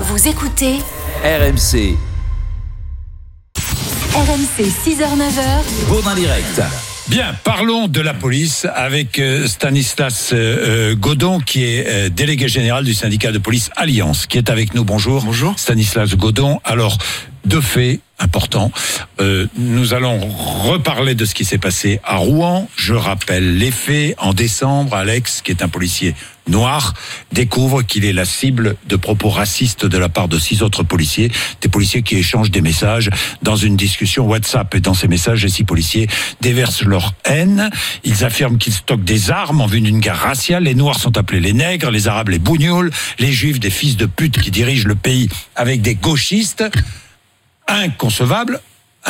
Vous écoutez RMC. RMC 6h-9h. Bourdin Direct. Bien, parlons de la police avec Stanislas Godon, qui est délégué général du syndicat de police Alliance, qui est avec nous. Bonjour. Bonjour. Stanislas Godon. Alors, deux faits importants. Nous allons reparler de ce qui s'est passé à Rouen. Je rappelle les faits. En décembre, Alex, qui est un policier noir, découvre qu'il est la cible de propos racistes de la part de 6 autres policiers, des policiers qui échangent des messages dans une discussion WhatsApp. Et dans ces messages, les 6 policiers déversent leur haine. Ils affirment qu'ils stockent des armes en vue d'une guerre raciale. Les noirs sont appelés les nègres, les arabes les bougnoules, les juifs des fils de pute qui dirigent le pays avec des gauchistes. Inconcevable,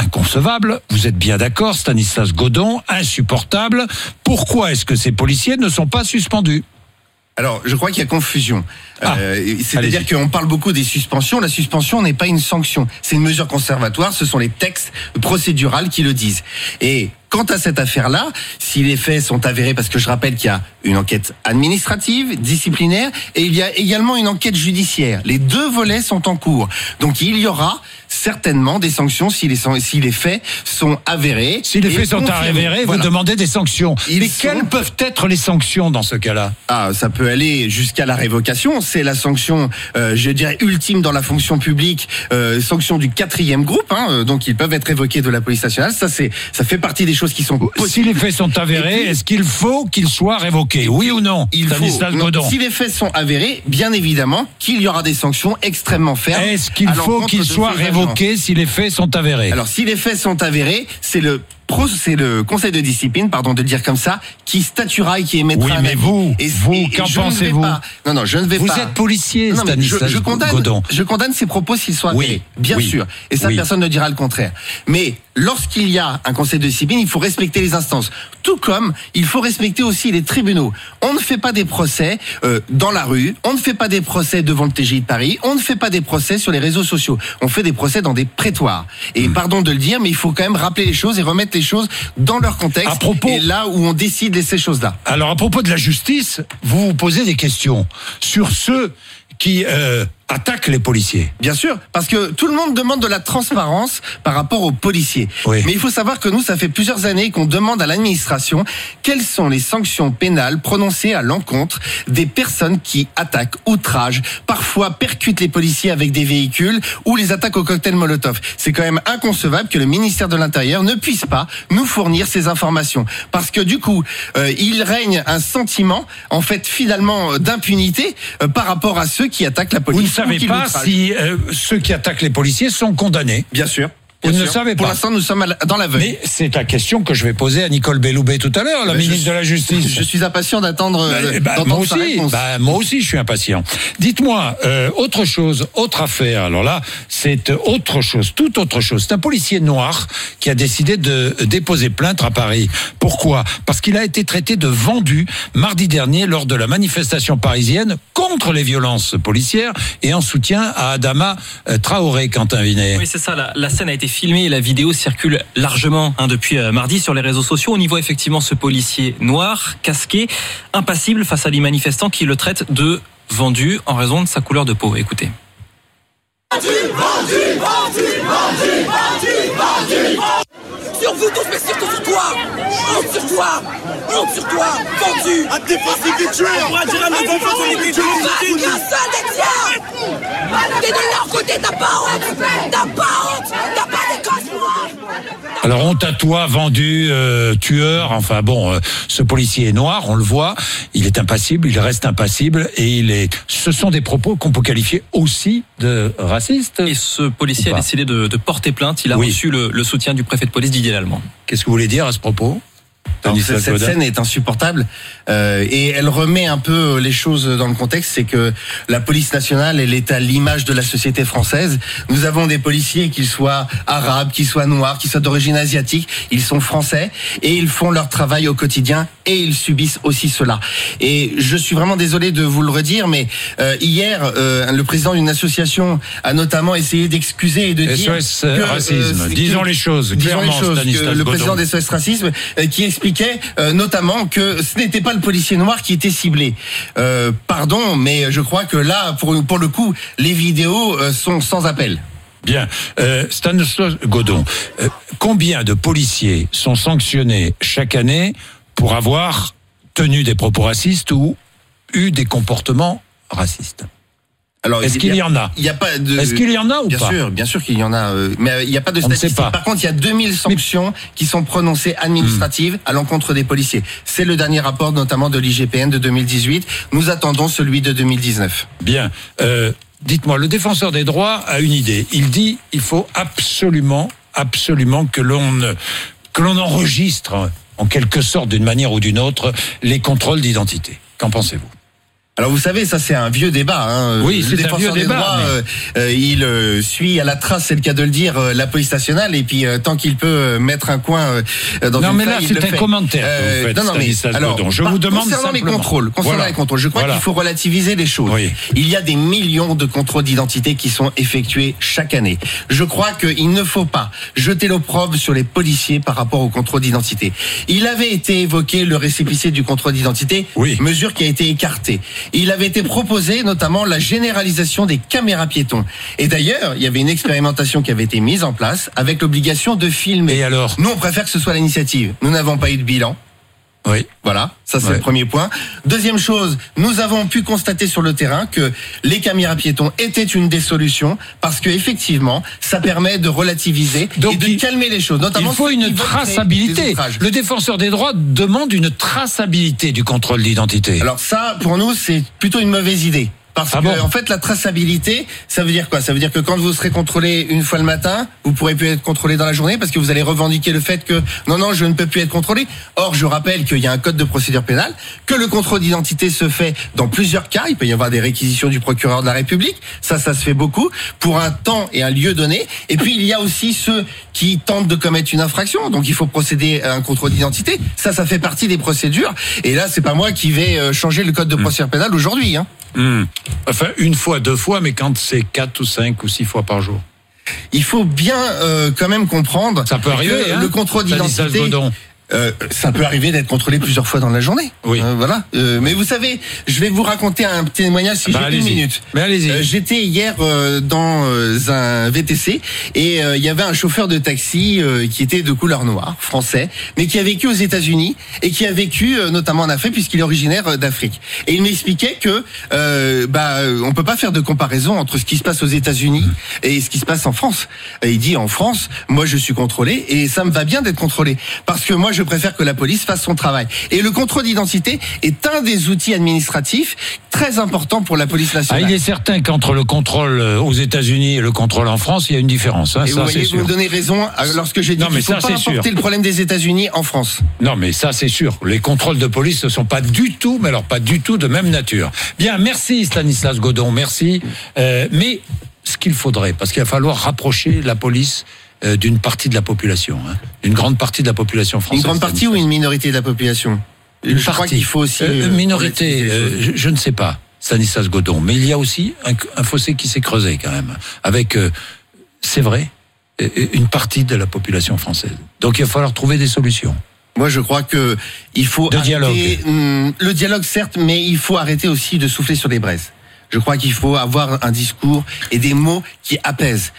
vous êtes bien d'accord, Stanislas Godon, insupportable. Pourquoi est-ce que ces policiers ne sont pas suspendus ? Alors, je crois qu'il y a confusion. C'est-à-dire allez-y. qu'on parle beaucoup des suspensions. La suspension n'est pas une sanction. C'est une mesure conservatoire. Ce sont les textes procéduraux qui le disent. Et quant à cette affaire-là, si les faits sont avérés, parce que je rappelle qu'il y a une enquête administrative, disciplinaire, et il y a également une enquête judiciaire. Les deux volets sont en cours. Donc il y aura certainement des sanctions si les faits sont avérés. Si les et faits sont confirmés. avérés, Voilà. vous demandez des sanctions. Ils Mais sont- quelles peuvent être les sanctions dans ce cas-là ? Ah, ça peut aller jusqu'à la révocation. C'est la sanction, je dirais, ultime dans la fonction publique, sanction du 4e groupe. Donc, ils peuvent être révoqués de la police nationale. Ça fait partie des choses qui sont Si possibles. les faits sont avérés, Et puis- est-ce qu'il faut qu'ils soient révoqués ? Oui ou non, Stanislas non, Godon ? si les faits sont avérés, bien évidemment qu'il y aura des sanctions extrêmement fermes. Est-ce qu'il à faut l'encontre qu'ils de soient ces révoqués si les faits sont avérés ? Alors, si les faits sont avérés, c'est le conseil de discipline, pardon de le dire comme ça, qui statuera et qui émettra Oui, un mais avis. vous, Et qu'en je ne vais pensez-vous ? pas- Non, je ne vais Vous pas. êtes policier, Non, mais Stanislas Godon. je condamne ces propos s'ils sont Oui, avérés, bien oui, sûr. Et ça, oui. personne ne dira le contraire. Mais lorsqu'il y a un conseil de discipline, il faut respecter les instances. Tout comme il faut respecter aussi les tribunaux. On ne fait pas des procès dans la rue, on ne fait pas des procès devant le TGI de Paris, on ne fait pas des procès sur les réseaux sociaux. On fait des procès dans des prétoires. Et pardon de le dire, mais il faut quand même rappeler les choses et remettre les choses dans leur contexte. À propos- Et là où on décide de ces choses-là. Alors, à propos de la justice, vous vous posez des questions sur ceux qui attaquent les policiers. Bien sûr, parce que tout le monde demande de la transparence par rapport aux policiers. Oui. Mais il faut savoir que nous, ça fait plusieurs années qu'on demande à l'administration quelles sont les sanctions pénales prononcées à l'encontre des personnes qui attaquent, outragent, parfois percutent les policiers avec des véhicules ou les attaquent au cocktail Molotov. C'est quand même inconcevable que le ministère de l'Intérieur ne puisse pas nous fournir ces informations. Parce que du coup, il règne un sentiment, en fait, finalement, d'impunité par rapport à ceux qui attaquent la Vous police. ne savez ou qui pas l'outragent. si ceux qui attaquent les policiers sont condamnés. Bien sûr. Vous Bien ne sûr. savez Pour pas. l'instant, nous sommes dans l'aveugle. Mais c'est la question que je vais poser à Nicole Belloubet tout à l'heure, la ministre de la Justice. Je suis impatient d'attendre Moi d'entendre sa aussi, réponse. moi aussi, je suis impatient. Dites-moi, autre chose, autre affaire. Alors là, c'est autre chose, toute autre chose. C'est un policier noir qui a décidé de déposer plainte à Paris. Pourquoi ? Parce qu'il a été traité de vendu mardi dernier lors de la manifestation parisienne contre les violences policières et en soutien à Adama Traoré, Quentin Vinet. Oui, c'est ça. La scène a été filmée et la vidéo circule largement depuis mardi sur les réseaux sociaux. On y voit effectivement ce policier noir, casqué, impassible face à des manifestants qui le traitent de vendu en raison de sa couleur de peau. Écoutez. Sur vous tous, mais surtout sur toi. Honte sur toi. Honte sur toi. Vendu. À défense des tueurs. On pourra dire à nos enfants qu'on était des Ah, qu'un seul des tiens. T'es de leur côté, t'as pas honte. T'as pas honte. T'as pas d'école pour moi. Alors honte à toi, vendu, tueur, enfin bon, ce policier est noir, on le voit, il est impassible, il reste impassible, et ce sont des propos qu'on peut qualifier aussi de racistes. Et ce policier Ou a pas. décidé de porter plainte. Il a Oui. reçu le soutien du préfet de police Didier Lallemand. Qu'est-ce que vous voulez dire à ce propos ? Alors, Stanislas cette Godin. scène est insupportable et elle remet un peu les choses dans le contexte. C'est que la police nationale, elle est à l'image de la société française. Nous avons des policiers, qu'ils soient arabes, qu'ils soient noirs, qu'ils soient d'origine asiatique, ils sont français et ils font leur travail au quotidien et ils subissent aussi cela. Et je suis vraiment désolé de vous le redire, mais hier, le président d'une association a notamment essayé d'excuser et de dire SOS Racisme. Disons les choses clairement, Stanislas le Godon. président des SOS Racisme qui expliquait notamment que ce n'était pas le policier noir qui était ciblé. Pardon, mais je crois que là, pour le coup, les vidéos sont sans appel. Bien. Stanislas Godon, combien de policiers sont sanctionnés chaque année pour avoir tenu des propos racistes ou eu des comportements racistes? Alors, est-ce qu'il y en a? Il y a pas de. Est-ce qu'il y en a ou bien pas? Bien sûr qu'il y en a, mais il n'y a pas de On ne statistiques. sait pas. Par contre, il y a 2000 sanctions qui sont prononcées administratives à l'encontre des policiers. C'est le dernier rapport, notamment de l'IGPN de 2018. Nous attendons celui de 2019. Bien. Dites-moi, le défenseur des droits a une idée. Il dit il faut absolument que l'on enregistre en quelque sorte, d'une manière ou d'une autre, les contrôles d'identité. Qu'en pensez-vous? Alors vous savez, ça c'est un vieux débat. Hein. Oui, c'est un vieux des débat. Droits, il suit à la trace, c'est le cas de le dire, la police nationale, et puis tant qu'il peut mettre un coin dans non, une mais là faille, c'est un commentaire que vous faites, Stanislas Godon. Je vous demande concernant les contrôles, je crois qu'il faut relativiser les choses. Oui. Il y a des millions de contrôles d'identité qui sont effectués chaque année. Je crois qu'il ne faut pas jeter l'opprobre sur les policiers par rapport au contrôle d'identité. Il avait été évoqué le récépissé du contrôle d'identité, mesure qui a été écartée. Il avait été proposé notamment la généralisation des caméras piétons. Et d'ailleurs, il y avait une expérimentation qui avait été mise en place avec l'obligation de filmer. Et alors? Nous, on préfère que ce soit l'initiative. Nous n'avons pas eu de bilan. Oui. Voilà, ça c'est le premier point. Deuxième chose, nous avons pu constater sur le terrain que les caméras piétons étaient une des solutions parce que effectivement, ça permet de relativiser et de calmer les choses. Notamment il faut une traçabilité. Le défenseur des droits demande une traçabilité du contrôle d'identité. Alors ça, pour nous, c'est plutôt une mauvaise idée. Parce que, en fait, la traçabilité, ça veut dire quoi? Ça veut dire que quand vous serez contrôlé une fois le matin, vous pourrez plus être contrôlé dans la journée parce que vous allez revendiquer le fait que non, je ne peux plus être contrôlé. Or, je rappelle qu'il y a un code de procédure pénale, que le contrôle d'identité se fait dans plusieurs cas. Il peut y avoir des réquisitions du procureur de la République. Ça se fait beaucoup pour un temps et un lieu donné. Et puis, il y a aussi ceux qui tentent de commettre une infraction. Donc, il faut procéder à un contrôle d'identité. Ça fait partie des procédures. Et là, c'est pas moi qui vais changer le code de procédure pénale aujourd'hui, hein. Enfin, une fois, deux fois, mais quand c'est 4 ou 5 ou 6 fois par jour. Il faut bien quand même comprendre. Ça peut arriver, que le contrôle d'identité. Ça peut arriver d'être contrôlé plusieurs fois dans la journée. Oui. Voilà. Mais vous savez, je vais vous raconter un petit témoignage si j'ai une minute. Mais allez-y. J'étais hier dans un VTC et il y avait un chauffeur de taxi qui était de couleur noire, français, mais qui a vécu aux États-Unis et qui a vécu notamment en Afrique puisqu'il est originaire d'Afrique. Et il m'expliquait que on peut pas faire de comparaison entre ce qui se passe aux États-Unis et ce qui se passe en France. Et il dit en France, moi je suis contrôlé et ça me va bien d'être contrôlé parce que moi je préfère que la police fasse son travail. Et le contrôle d'identité est un des outils administratifs très importants pour la police nationale. Il est certain qu'entre le contrôle aux États-Unis et le contrôle en France, il y a une différence. Hein, et ça, vous voyez, vous me donnez raison lorsque j'ai dit qu'il ne faut pas importer le problème des États-Unis en France. Non, mais ça c'est sûr. Les contrôles de police ne sont pas du tout, mais alors pas du tout de même nature. Bien, merci Stanislas Godon, merci. Mais ce qu'il faudrait, parce qu'il va falloir rapprocher la police d'une partie de la population, une grande partie de la population française. Une grande partie ou une minorité de la population? Je crois qu'il faut aussi minorité, je ne sais pas, Stanislas Godon, mais il y a aussi un fossé qui s'est creusé quand même, avec, c'est vrai, une partie de la population française. Donc il va falloir trouver des solutions. Moi, je crois que il faut arrêter le dialogue, certes, mais il faut arrêter aussi de souffler sur les braises. Je crois qu'il faut avoir un discours et des mots qui apaisent.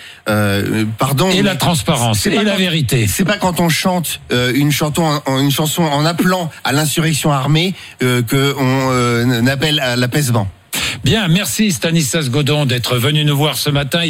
Et la transparence et la vérité. C'est pas quand on chante une chanson en appelant à l'insurrection armée que on appelle à l'apaisement. Bien, merci Stanislas Godon d'être venu nous voir ce matin.